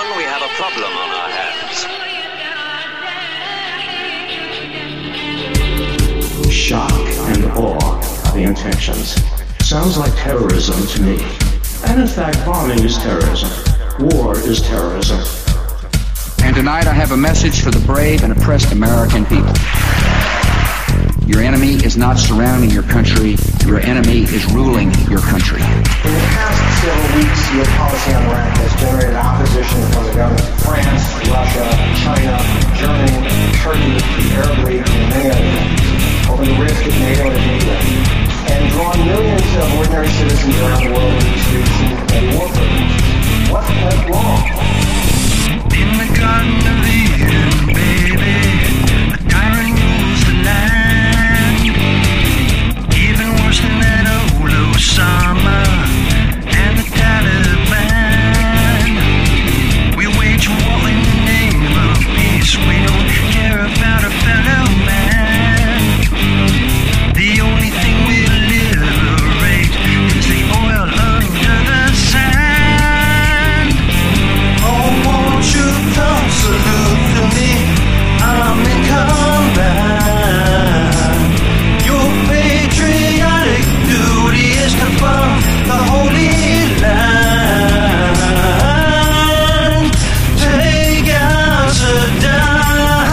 we have a problem on our hands. Shock and awe are the intentions. Sounds like terrorism to me. And in fact, bombing is terrorism. War is terrorism. And tonight I have a message for the brave and oppressed American people. Your enemy is not surrounding your country. Your enemy is ruling your country. In the past several weeks, your policy on Iraq has generated opposition from the governments of France, Russia, China, Germany, Turkey, the Arab League, and many other countries over the risk of NATO and England, and drawn millions of ordinary citizens around the world into the streets and war programs. What went wrong? In the Garden of Eden, baby, a tyrant rules the land. Even worse than that old Osama and the Taliban. We wage war in the name of peace. We don't care about a fellow man. The only thing we liberate is the oil under the sand. Oh, won't you come salute to me? I'm in combat. Your patriotic duty is to burn the Holy Land. Take out Saddam.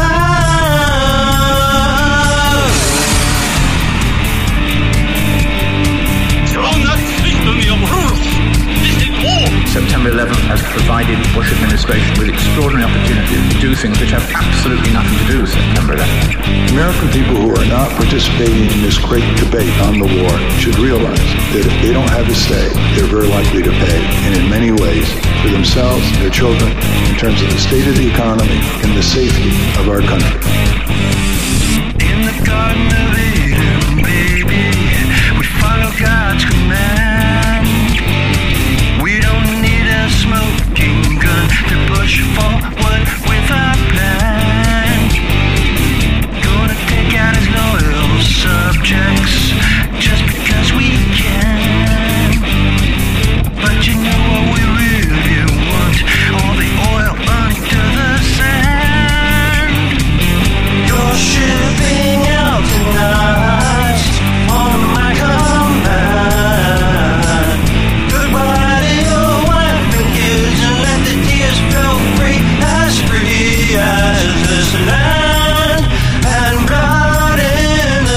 September 11th has provided the Bush administration with extraordinary opportunities to do things which have absolutely nothing to do with September 11th. American people who are not participating in this great debate on the war should realize that if they don't have a say, they're very likely to pay, and in many ways, for themselves, their children, in terms of the state of the economy and the safety of our country. In the Garden of Eden, baby, we follow God's command. We don't need a smoking gun to push forward with our plan. Gonna take out his loyal subjects just because we can. But you know what we really want? All the oil under the sand. You're shipping out tonight on my command. Goodbye to your wife and kids, and let the tears flow free as this land, and blood in the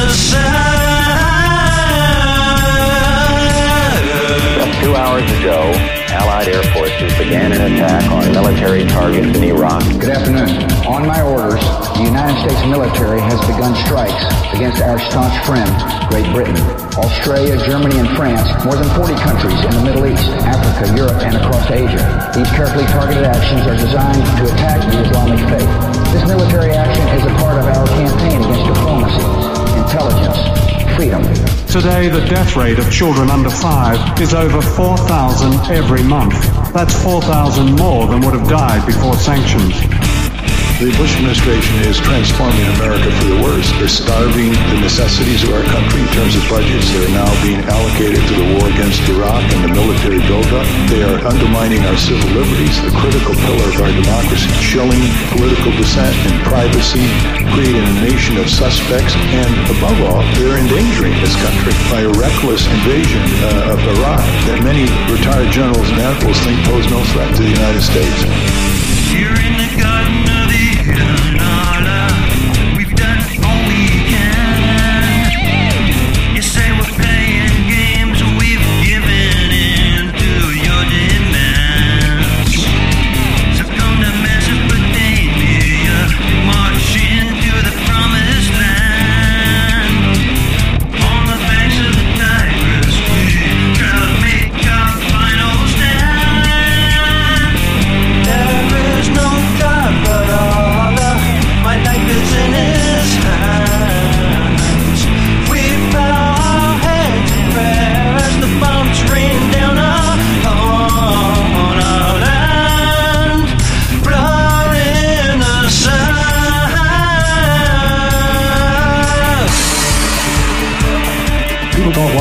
sand. Just 2 hours ago, Allied air forces began an attack on military targets in Iraq. Good afternoon. On my orders, the United States military has begun strikes against our staunch friend, Great Britain. Australia, Germany, and France, more than 40 countries in the Middle East, Africa, Europe, and across Asia. These carefully targeted actions are designed to attack the Islamic faith. This military action is a part of our campaign against diplomacy, intelligence, freedom. Today, the death rate of children under 5 is over 4,000 every month. That's 4,000 more than would have died before sanctions. The Bush administration is transforming America for the worse. They're starving the necessities of our country in terms of budgets. They're now being allocated to the war against Iraq and the military buildup. They are undermining our civil liberties, the critical pillar of our democracy, chilling political dissent and privacy, creating a nation of suspects, and above all, they're endangering this country by a reckless invasion of Iraq that many retired generals and admirals think pose no threat to the United States. Here in the Garden of Eden, we've done all we can. You say we're playing games, we've given in to your demands. So come to Mesopotamia, march into the promised land. On the banks of the Tigris, we try to make our final stand. There is no God but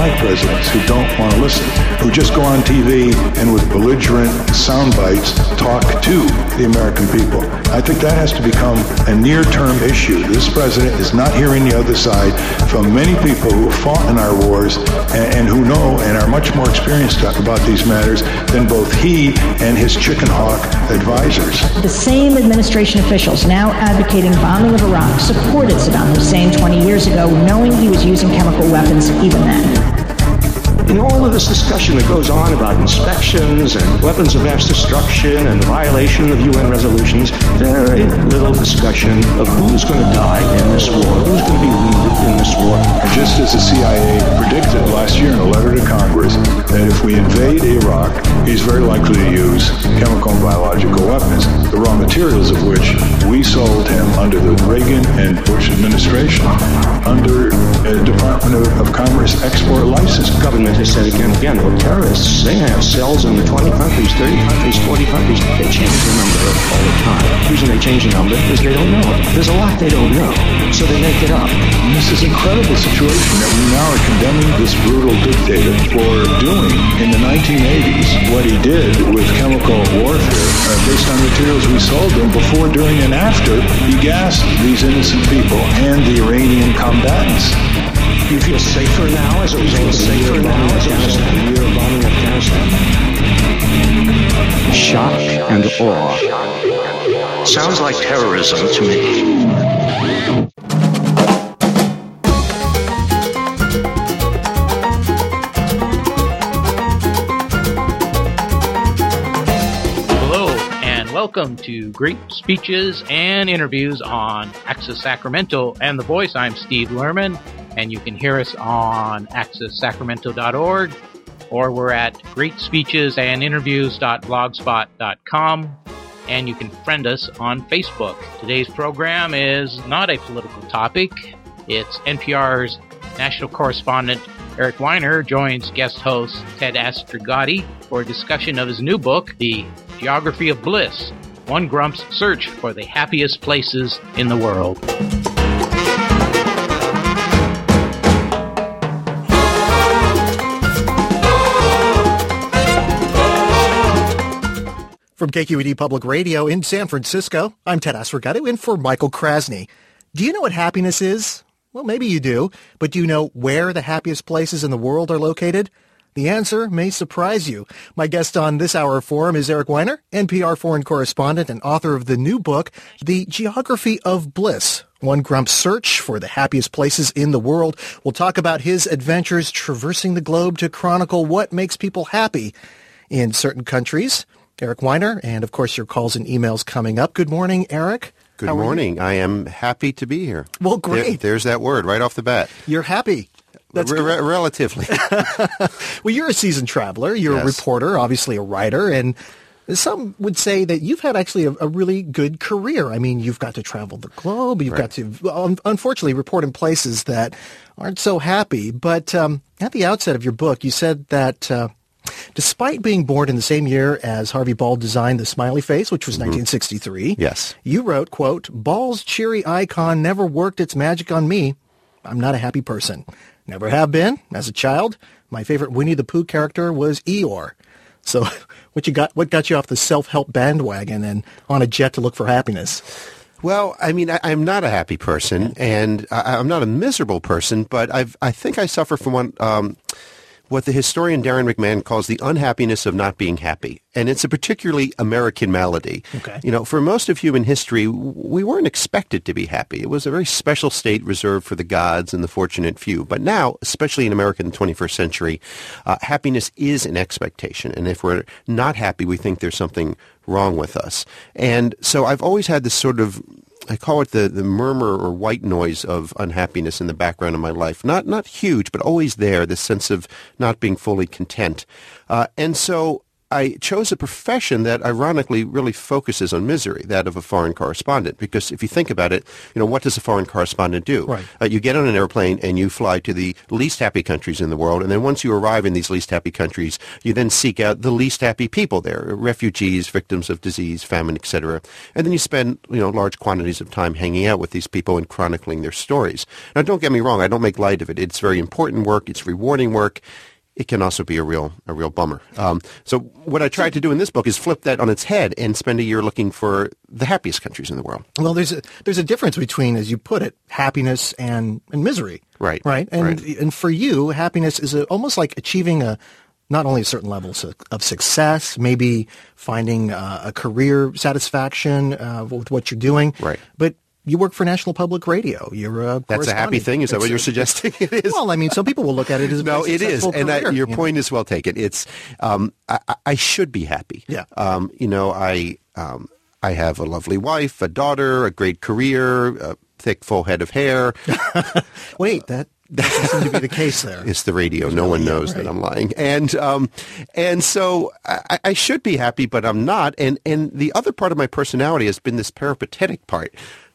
like presidents who don't want to listen, who just go on TV and with belligerent sound bites talk to the American people. I think that has to become a near-term issue. This president is not hearing the other side from many people who fought in our wars and who know and are much more experienced about these matters than both he and his chicken hawk advisors. The same administration officials now advocating bombing of Iraq supported Saddam Hussein 20 years ago, knowing he was using chemical weapons even then. In all of this discussion that goes on about inspections and weapons of mass destruction and the violation of UN resolutions, very little discussion of who's going to die in this war, who's going to be wounded in this war. Just as the CIA predicted last year in a letter to Congress that if we invade Iraq, he's very likely to use chemical and biological weapons, the raw materials of which we sold him under the Reagan and Bush administration under a Department of Commerce export license. Government has said again and again, well, terrorists, they have cells in 20 countries, 30 countries, 40 countries. They change the number all the time. The reason they change the number is they don't know. There's a lot they don't know, so they make it up. And this is an incredible situation that we now are condemning this brutal dictator for doing in the 1980s what he did with chemical warfare based on materials we sold them before, during, and after he gassed these innocent people and the Iranian combatants. Do you feel safer now as a result of safer now as a result of the year of bombing Afghanistan? Shock and awe. Sounds like terrorism to me. Welcome to Great Speeches and Interviews on Access Sacramento and The Voice. I'm Steve Lerman, and you can hear us on accesssacramento.org, or we're at greatspeechesandinterviews.blogspot.com, and you can friend us on Facebook. Today's program is not a political topic. It's NPR's national correspondent Eric Weiner joins guest host Ted Astrogotti for a discussion of his new book, The Geography of Bliss, One Grump's Search for the Happiest Places in the World. From KQED Public Radio in San Francisco, I'm Ted Astrogotti, in for Michael Krasny. Do you know what happiness is? Well, maybe you do, but do you know where the happiest places in the world are located? The answer may surprise you. My guest on this hour of Forum is Eric Weiner, NPR foreign correspondent and author of the new book, The Geography of Bliss, One Grump's Search for the Happiest Places in the World. We'll talk about his adventures traversing the globe to chronicle what makes people happy in certain countries. Eric Weiner, and of course your calls and emails coming up. Good morning, Eric. Good morning. I am happy to be here. Well, great. There's that word right off the bat. You're happy. That's relatively. Well, you're a seasoned traveler. You're a reporter, obviously a writer, and some would say that you've had actually a really good career. I mean, you've got to travel the globe. You've got to, unfortunately, report in places that aren't so happy. But at the outset of your book, you said that despite being born in the same year as Harvey Ball designed the smiley face, which was 1963, yes, you wrote, quote, Ball's cheery icon never worked its magic on me. I'm not a happy person. Never have been. As a child, my favorite Winnie the Pooh character was Eeyore. So what got you off the self-help bandwagon and on a jet to look for happiness? Well, I mean, I'm not a happy person, and I'm not a miserable person, but I think I suffer from what the historian Darren McMahon calls the unhappiness of not being happy. And it's a particularly American malady. Okay. You know, for most of human history, we weren't expected to be happy. It was a very special state reserved for the gods and the fortunate few. But now, especially in America in the 21st century, happiness is an expectation. And if we're not happy, we think there's something wrong with us. And so I've always had this sort of, I call it the murmur or white noise of unhappiness in the background of my life. Not huge, but always there, this sense of not being fully content. And so I chose a profession that ironically really focuses on misery, that of a foreign correspondent. Because if you think about it, what does a foreign correspondent do? Right. You get on an airplane and you fly to the least happy countries in the world, and then once you arrive in these least happy countries, you then seek out the least happy people there, refugees, victims of disease, famine, etc. And then you spend, large quantities of time hanging out with these people and chronicling their stories. Now, don't get me wrong, I don't make light of it. It's very important work. It's rewarding work. It can also be a real bummer. So what I tried to do in this book is flip that on its head and spend a year looking for the happiest countries in the world. Well, there's a difference between, as you put it, happiness and misery. Right. Right. And for you, happiness is almost like achieving not only a certain level of success, maybe finding a career satisfaction with what you're doing. Right. But you work for National Public Radio. You're a That's a happy thing? Is that what you're suggesting it is? Well, I mean, some people will look at it as a no, it is, and your point is well taken. It's I should be happy. Yeah. I have a lovely wife, a daughter, a great career, a thick, full head of hair. Wait, that doesn't seem to be the case there. It's the radio. No one knows that I'm lying. And so I should be happy, but I'm not. And the other part of my personality has been this peripatetic part.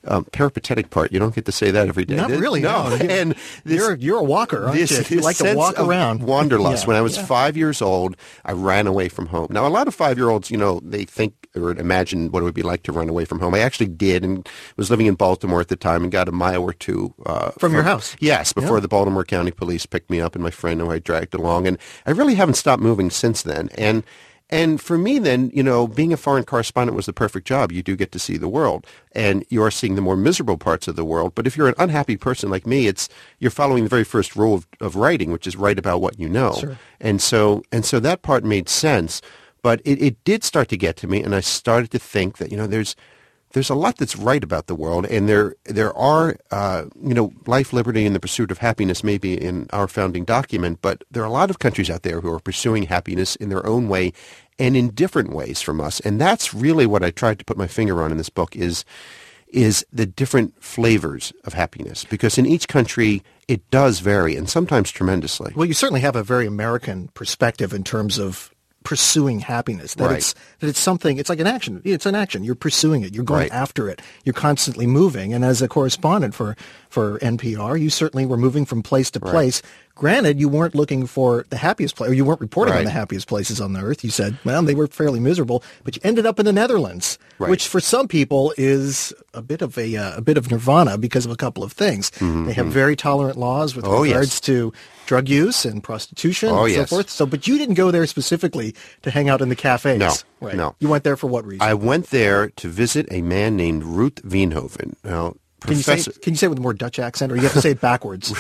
You don't get to say that every day. Not really. No. And you're a walker, aren't you? You like to walk around. Wanderlust. When I was 5 years old, I ran away from home. Now, a lot of 5-year-olds, they think or imagine what it would be like to run away from home. I actually did, and was living in Baltimore at the time, and got a mile or two from your house. Yes, before the Baltimore County Police picked me up, and my friend who I dragged along, and I really haven't stopped moving since then. And for me then, being a foreign correspondent was the perfect job. You do get to see the world, and you are seeing the more miserable parts of the world. But if you're an unhappy person like me, you're following the very first rule of writing, which is write about what you know. Sure. And so that part made sense. But it did start to get to me, and I started to think that, there's a lot that's right about the world, and there are, life, liberty, and the pursuit of happiness may be in our founding document, but there are a lot of countries out there who are pursuing happiness in their own way and in different ways from us. And that's really what I tried to put my finger on in this book is the different flavors of happiness, because in each country it does vary, and sometimes tremendously. Well, you certainly have a very American perspective in terms of pursuing happiness, that it's something, it's like an action. It's an action. You're pursuing it. You're going after it. You're constantly moving. And as a correspondent for NPR, you certainly were moving from place to place. Granted, you weren't looking for the happiest place, or you weren't reporting on the happiest places on the earth. You said, well, they were fairly miserable, but you ended up in the Netherlands, which for some people is a bit of nirvana because of a couple of things. Mm-hmm. They have very tolerant laws with regards to drug use and prostitution and so forth. So, but you didn't go there specifically to hang out in the cafes. No. You went there for what reason? I went there to visit a man named Ruth Veenhoven. Now, Can you say it with a more Dutch accent, or you have to say it backwards?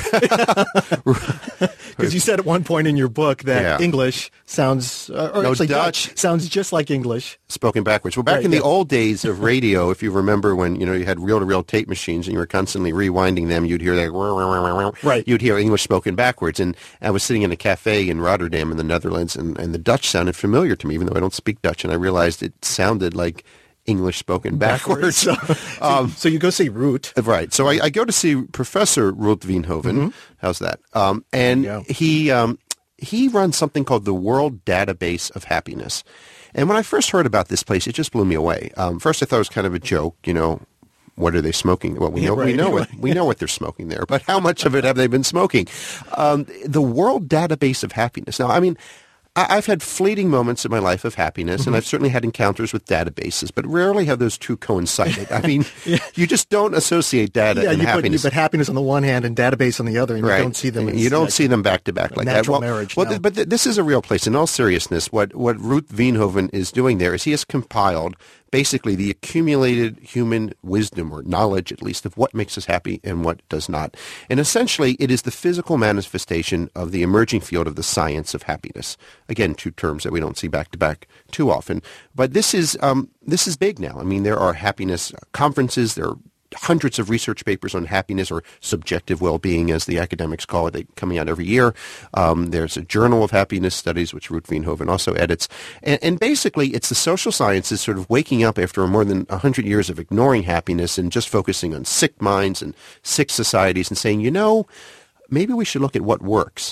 Because you said at one point in your book that English sounds, Dutch sounds just like English. Spoken backwards. Well, back in the old days of radio, if you remember when, you had reel-to-reel tape machines and you were constantly rewinding them, you'd hear that, you'd hear English spoken backwards. And I was sitting in a cafe in Rotterdam in the Netherlands, and the Dutch sounded familiar to me, even though I don't speak Dutch, and I realized it sounded like English spoken backwards. So you go see Ruth. Right. So I go to see Professor Ruth Veenhoven. Mm-hmm. How's that? And he runs something called the World Database of Happiness. And when I first heard about this place, it just blew me away. First I thought it was kind of a joke, what are they smoking? Well, we know what they're smoking there, but how much of it have they been smoking? The World Database of Happiness. Now, I mean, I've had fleeting moments in my life of happiness, and I've certainly had encounters with databases, but rarely have those two coincided. I mean, you just don't associate data and happiness. But happiness on the one hand and database on the other, and you don't see them. You don't see them back to back like that. Marriage. But this is a real place. In all seriousness, what Ruth Veenhoven is doing there is he has compiled basically the accumulated human wisdom, or knowledge at least, of what makes us happy and what does not. And essentially, it is the physical manifestation of the emerging field of the science of happiness. Again, two terms that we don't see back-to-back too often. But this is big now. I mean, there are happiness conferences. There are hundreds of research papers on happiness, or subjective well-being, as the academics call it, coming out every year. There's a Journal of Happiness Studies, which Ruth Veenhoven also edits. And basically, it's the social sciences sort of waking up after more than 100 years of ignoring happiness and just focusing on sick minds and sick societies and saying, maybe we should look at what works.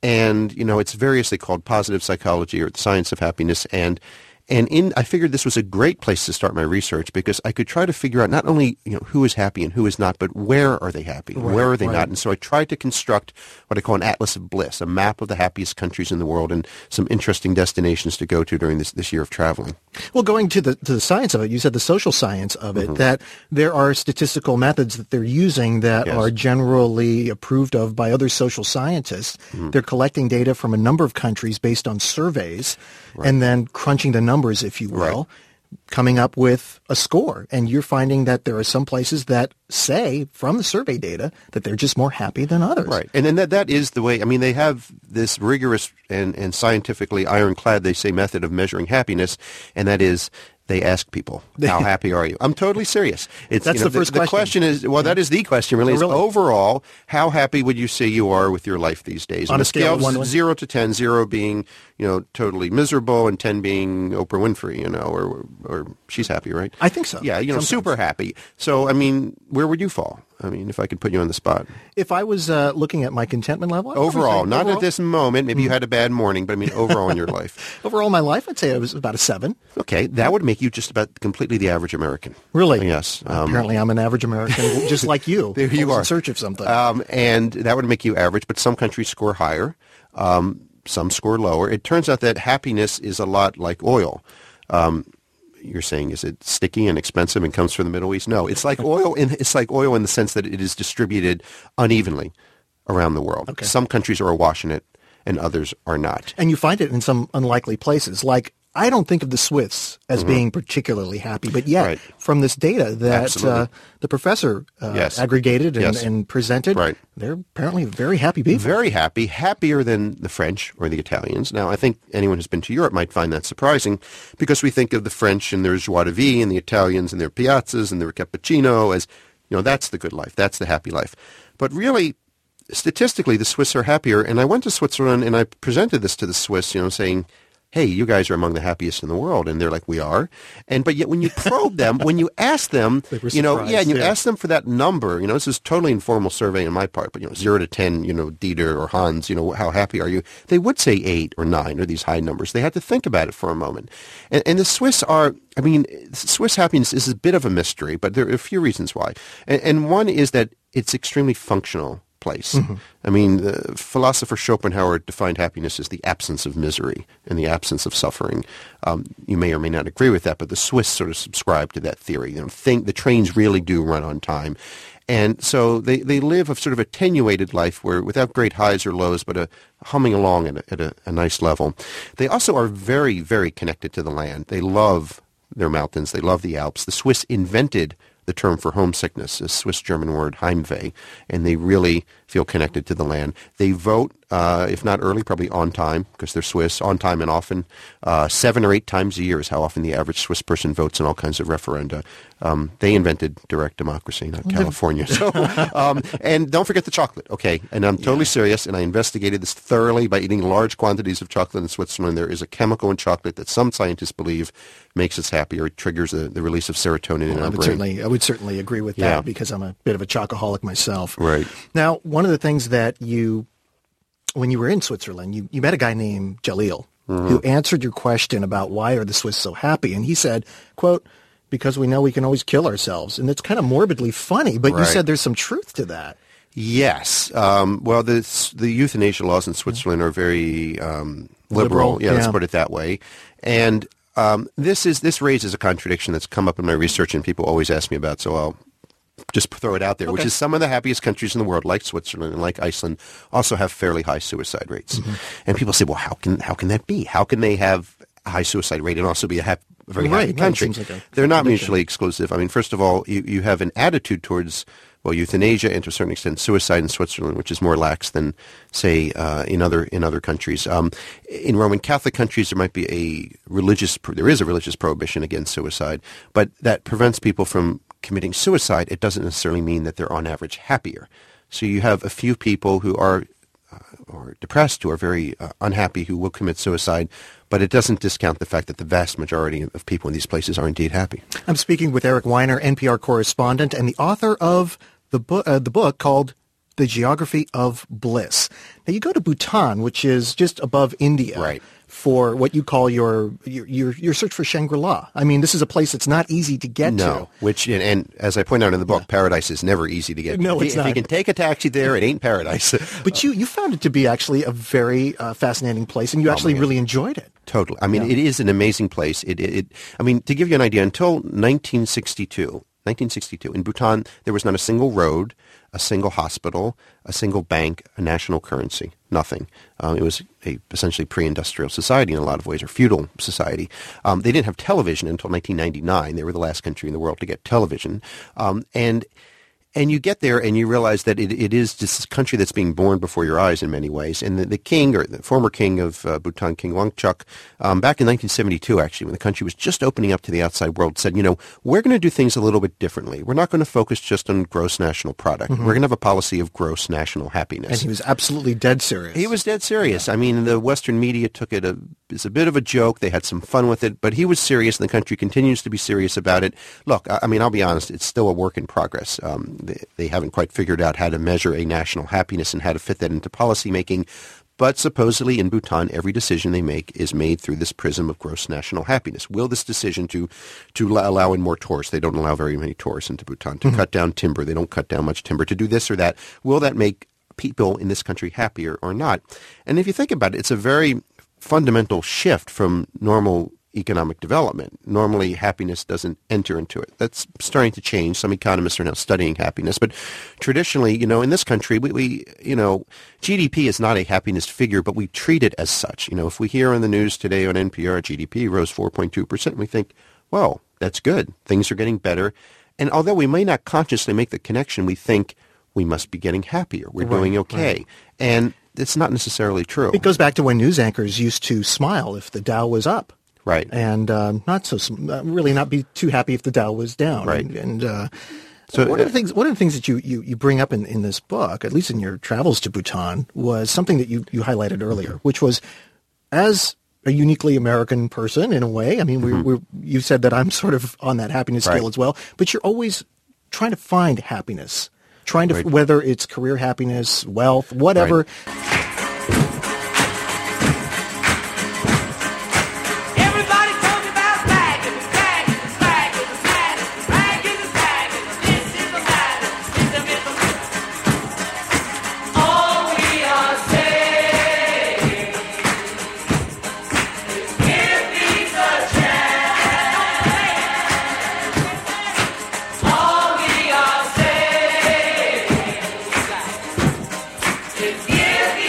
And, it's variously called positive psychology or the science of happiness. And I figured this was a great place to start my research because I could try to figure out not only, who is happy and who is not, but where are they happy? Right, where are they right. not? And so I tried to construct what I call an atlas of bliss, a map of the happiest countries in the world and some interesting destinations to go to during this year of traveling. Well, going to the science of it, you said the social science of it, that there are statistical methods that they're using that are generally approved of by other social scientists. They're collecting data from a number of countries based on surveys and then crunching the numbers, if you will, coming up with a score. And you're finding that there are some places that say from the survey data that they're just more happy than others. Right. And then that is the way, they have this rigorous and scientifically ironclad, they say, method of measuring happiness, and that is they ask people, how happy are you? I'm totally serious. That's the first question. The question is, that is the question really, is overall, how happy would you say you are with your life these days? On a scale of 1 of 0 to 10, 0 being, totally miserable, and 10 being Oprah Winfrey, or she's happy, right? I think so. Yeah, Sometimes. super happy. So, where would you fall? If I could put you on the spot. If I was looking at my contentment level? Overall, not at this moment. Maybe you had a bad morning, but overall in your life. Overall in my life, I'd say it was about a 7. Okay, that would make you just about completely the average American. Really? Yes. Apparently I'm an average American, just like you. There you are. In search of something. And that would make you average, but some countries score higher. Some score lower. It turns out that happiness is a lot like oil. You're saying, is it sticky and expensive and comes from the Middle East? No, it's like oil. It's like oil in the sense that it is distributed unevenly around the world. Okay. Some countries are awash in it, and others are not. And you find it in some unlikely places. Like, I don't think of the Swiss as being particularly happy, but yet from this data that the professor aggregated and presented, they're apparently very happy people. Very happy, happier than the French or the Italians. Now, I think anyone who's been to Europe might find that surprising because we think of the French and their joie de vivre and the Italians and their piazzas and their cappuccino as, that's the good life. That's the happy life. But really, statistically, the Swiss are happier. And I went to Switzerland and I presented this to the Swiss, saying, hey, you guys are among the happiest in the world. And they're like, we are. But yet when you probe them, when you ask them, ask them for that number, this is totally informal survey on my part, but 0 to 10, Dieter or Hans, how happy are you? They would say 8 or 9 or these high numbers. They had to think about it for a moment. And the Swiss are, Swiss happiness is a bit of a mystery, but there are a few reasons why. And one is that it's extremely functional place. The philosopher Schopenhauer defined happiness as the absence of misery and the absence of suffering. You may or may not agree with that, but the Swiss sort of subscribe to that theory. The trains really do run on time. And so they live a sort of attenuated life where without great highs or lows, but humming along at a nice level. They also are very, very connected to the land. They love their mountains. They love the Alps. The Swiss invented the term for homesickness, a Swiss-German word, Heimweh, and they really feel connected to the land. They vote, if not early, probably on time, because they're Swiss, on time and often. 7 or 8 times a year is how often the average Swiss person votes in all kinds of referenda. They invented direct democracy, not California. So, and don't forget the chocolate, okay? And I'm totally serious, and I investigated this thoroughly by eating large quantities of chocolate in Switzerland. There is a chemical in chocolate that some scientists believe makes us happier. It triggers the release of serotonin in our brain. I would certainly agree with that because I'm a bit of a chocoholic myself. Right. Now, one of the things that when you were in Switzerland, you met a guy named Jalil who answered your question about why are the Swiss so happy. And he said, quote, because we know we can always kill ourselves. And it's kind of morbidly funny, but you said there's some truth to that. Yes. Well, the euthanasia laws in Switzerland are very liberal. Yeah, let's put it that way. And this raises a contradiction that's come up in my research and people always ask me about, so I'll just throw it out there, which is some of the happiest countries in the world, like Switzerland and like Iceland, also have fairly high suicide rates. And people say, well, how can that be? How can they have a high suicide rate and also be a very happy country? They're not mutually exclusive. First of all, you have an attitude towards euthanasia and to a certain extent suicide in Switzerland, which is more lax than, say, in other countries. In Roman Catholic countries, there might be there is a religious prohibition against suicide, but that prevents people from committing suicide. It doesn't necessarily mean that they're on average happier. So you have a few people who are depressed, who are very unhappy, who will commit suicide, but it doesn't discount the fact that the vast majority of people in these places are indeed happy. I'm speaking with Eric Weiner, NPR correspondent and the author of the book called The Geography of Bliss. Now, you go to Bhutan, which is just above India. Right. For what you call your search for Shangri-La. I mean, this is a place that's not easy to get to. No, which, and as I point out in the book, paradise is never easy to get to. No, it's not. If you can take a taxi there, it ain't paradise. But you found it to be actually a very fascinating place, and you actually really enjoyed it. Totally. I mean, it is an amazing place. I mean, to give you an idea, until 1962, in Bhutan, there was not a single road, a single hospital, a single bank, a national currency, nothing. It was essentially pre-industrial society in a lot of ways, or feudal society. They didn't have television until 1999. They were the last country in the world to get television. And you get there and you realize that it is this country that's being born before your eyes in many ways. And the king, or the former king of Bhutan, King Wangchuck, back in 1972, actually, when the country was just opening up to the outside world, said, we're going to do things a little bit differently. We're not going to focus just on gross national product. Mm-hmm. We're going to have a policy of gross national happiness. And he was absolutely dead serious. He was dead serious. Yeah. I mean, the Western media took it as a bit of a joke. They had some fun with it, but he was serious, and the country continues to be serious about it. Look, I mean, I'll be honest, it's still a work in progress. They haven't quite figured out how to measure a national happiness and how to fit that into policymaking. But supposedly in Bhutan, every decision they make is made through this prism of gross national happiness. Will this decision to allow in more tourists — they don't allow very many tourists into Bhutan — to cut down timber — they don't cut down much timber — to do this or that, will that make people in this country happier or not? And if you think about it, it's a very fundamental shift from normal economic development. Normally, happiness doesn't enter into it. That's starting to change. Some economists are now studying happiness. But traditionally, in this country, we GDP is not a happiness figure, but we treat it as such. If we hear on the news today on NPR, GDP rose 4.2%, we think, well, that's good. Things are getting better. And although we may not consciously make the connection, we think we must be getting happier. We're doing okay. Right. And it's not necessarily true. It goes back to when news anchors used to smile if the Dow was up. Right. And really not be too happy if the Dow was down. Right. So one of the things that you bring up in this book, at least in your travels to Bhutan, was something that you highlighted earlier, which was, as a uniquely American person in a way. I mean, you said that I'm sort of on that happiness scale as well, but you're always trying to find happiness, whether it's career happiness, wealth, whatever. Right. Yeah.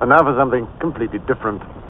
And now for something completely different.